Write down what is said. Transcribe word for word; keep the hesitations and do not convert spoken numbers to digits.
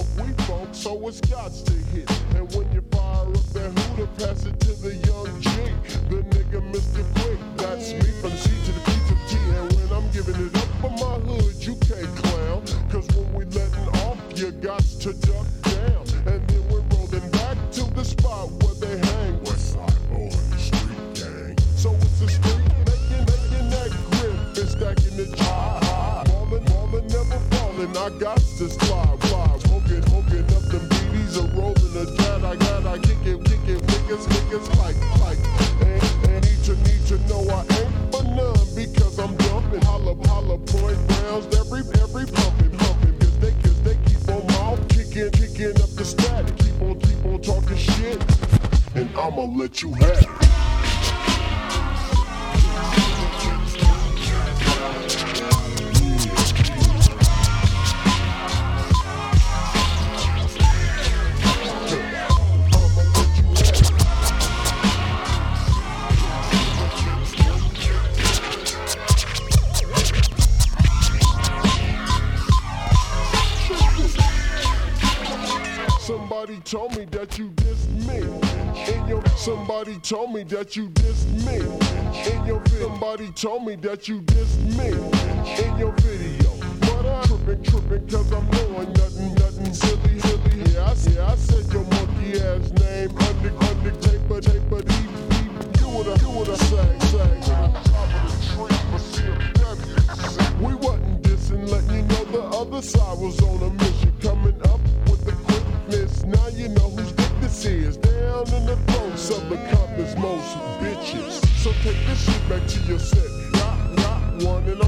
funk, we funk, so it's gots to hit. And when you fire up that hooter, pass it to the young G, the nigga Mister Quick. That's me from C to the P to the T. And when I'm giving it up for my hood, you can't clown. Cause when we letting off, you gots to duck down. And then we're rolling back to the spot where they hang. Westside Boy, street gang. So it's a street making, making that grip and stacking the job. Falling, falling, never falling. I got to slide, fly, smoking, smoking up them B Ds or rolling a cat. I got, I kick it, kick it, niggas, niggas like, like. And, and need to, need to know I ain't for none because I'm dumping. Holla, holla, point rounds, every, every pumping, pumping. Cause they, cause they keep on mouth kicking, kicking up the static. Keep on, keep on talking shit, and I'ma let you have it. Somebody told me that you dissed me. In your, somebody told me that you dissed me. In your video, somebody told me that you dissed me. In your video, but I'm tripping, tripping, cause I'm doing nothing, nothing silly, silly. Yeah, I, yeah, I said your monkey ass name, under, under, taper, taper, deep, deep. Do what I, do what I say, say. We wasn't dissing, letting you know the other side was on a mission, coming up with the quickness. Now you know whose dick this is. Down in the throats of the compass, most bitches. So take this shit back to your set. Got, got one and